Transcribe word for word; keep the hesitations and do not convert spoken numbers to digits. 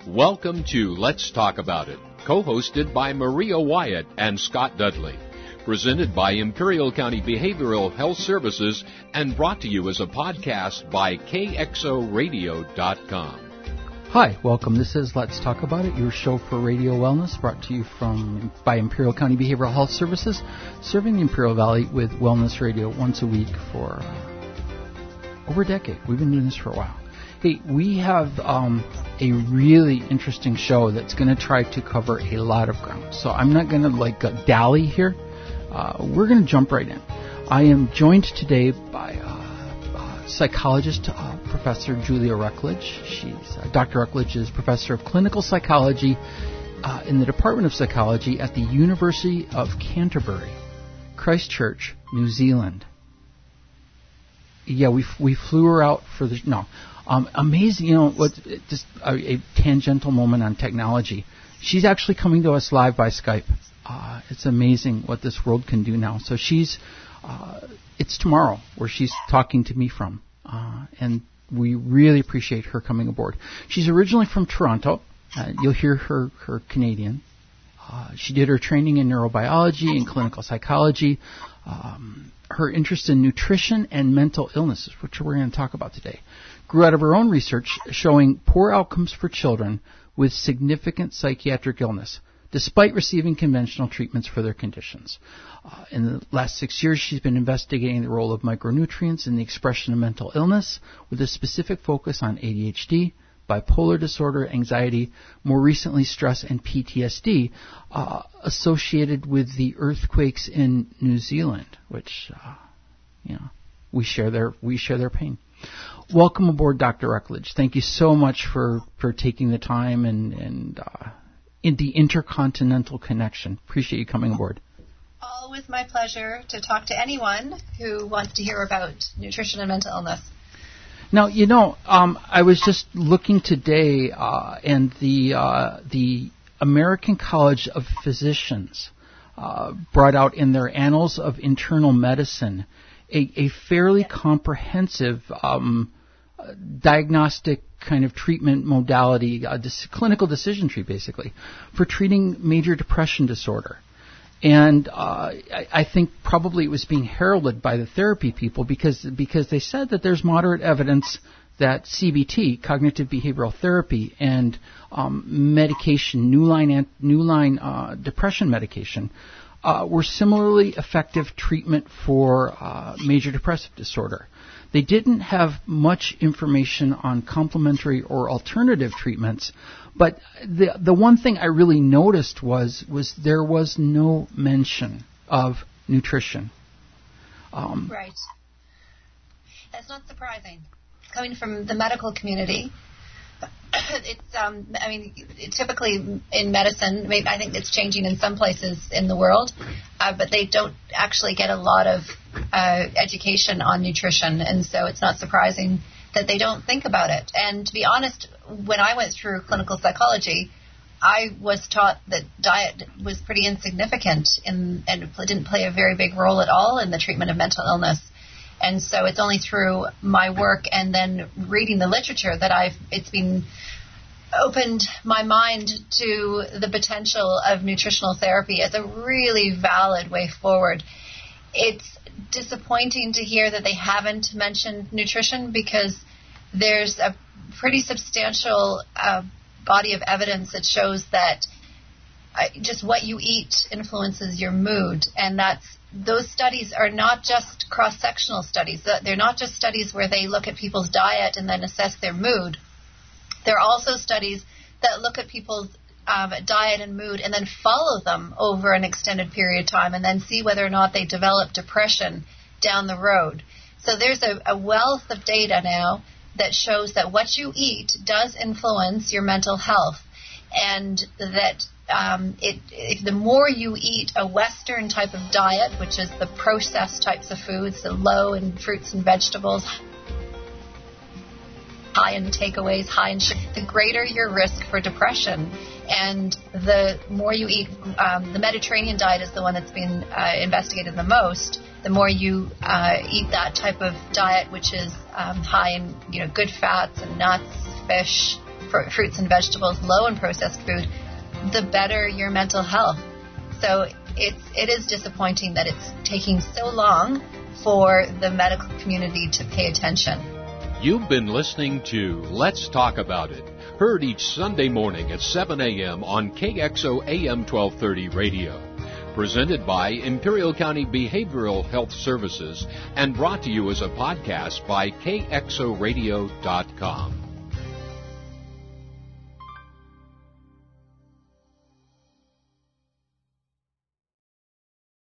Welcome to Let's Talk About It, co-hosted by Maria Wyatt and Scott Dudley. Presented by Imperial County Behavioral Health Services and brought to you as a podcast by K X O radio dot com. Hi, welcome. This is Let's Talk About It, your show for radio wellness, brought to you from by Imperial County Behavioral Health Services, serving the Imperial Valley with wellness radio once a week for uh, over a decade. We've been doing this for a while. Hey, we have um, a really interesting show that's going to try to cover a lot of ground. So I'm not going to like uh, dally here. Uh, we're going to jump right in. I am joined today by uh, uh, psychologist uh, Professor Julia Ruckledge. She's uh, Doctor Ruckledge is professor of clinical psychology uh, in the Department of Psychology at the University of Canterbury, Christchurch, New Zealand. Yeah, we we flew her out for the no. Um, amazing, you know, what, just a, a tangential moment on technology. She's actually coming to us live by Skype. Uh, it's amazing what this world can do now. So she's, uh, it's tomorrow where she's talking to me from, uh, and we really appreciate her coming aboard. She's originally from Toronto. Uh, you'll hear her, her Canadian. Uh, she did her training in neurobiology and clinical psychology. Um, her interest in nutrition and mental illnesses, which we're going to talk about today, grew out of her own research showing poor outcomes for children with significant psychiatric illness, despite receiving conventional treatments for their conditions. Uh, in the last six years, she's been investigating the role of micronutrients in the expression of mental illness, with a specific focus on A D H D, bipolar disorder, anxiety, more recently stress and P T S D, uh, associated with the earthquakes in New Zealand, which, uh, you know, we share their we share their pain. Welcome aboard, Doctor Ruckledge. Thank you so much for, for taking the time and and uh, in the intercontinental connection. Appreciate you coming aboard. Always my pleasure to talk to anyone who wants to hear about nutrition and mental illness. Now, you know, um, I was just looking today, uh, and the uh, the American College of Physicians uh, brought out in their Annals of Internal Medicine a, a fairly comprehensive um, diagnostic kind of treatment modality, uh, dis- clinical decision tree, basically, for treating major depression disorder. And uh, I, I think probably it was being heralded by the therapy people because because they said that there's moderate evidence that C B T, cognitive behavioral therapy, and um, medication, new line, new line uh, depression medication, uh, were similarly effective treatment for uh, major depressive disorder. They didn't have much information on complementary or alternative treatments, but the the one thing I really noticed was was there was no mention of nutrition. Um, right. That's not surprising. Coming from the medical community, it's um, I mean, it, typically in medicine, maybe, I think it's changing in some places in the world, uh, but they don't actually get a lot of uh, education on nutrition, and so it's not surprising that they don't think about it. And to be honest, when I went through clinical psychology, I was taught that diet was pretty insignificant in, and it didn't play a very big role at all in the treatment of mental illness. And so it's only through my work and then reading the literature that I've it's been opened my mind to the potential of nutritional therapy as a really valid way forward. It's disappointing to hear that they haven't mentioned nutrition because there's a pretty substantial uh, body of evidence that shows that uh, just what you eat influences your mood, and that's those studies are not just cross-sectional studies. They're not just studies where they look at people's diet and then assess their mood. There are also studies that look at people's um, diet and mood and then follow them over an extended period of time and then see whether or not they develop depression down the road. So there's a, a wealth of data now that shows that what you eat does influence your mental health, and that um, it, if the more you eat a Western type of diet, which is the processed types of foods, the low in fruits and vegetables, high in takeaways, high in sugar, the greater your risk for depression. And the more you eat, um, the Mediterranean diet is the one that's been uh, investigated the most. The more you uh, eat that type of diet, which is um, high in you know good fats and nuts, fish, fr- fruits and vegetables, low in processed food, the better your mental health. So it's it is disappointing that it's taking so long for the medical community to pay attention. You've been listening to Let's Talk About It, heard each Sunday morning at seven a.m. on K X O A M twelve thirty radio. Presented by Imperial County Behavioral Health Services and brought to you as a podcast by K X O radio dot com.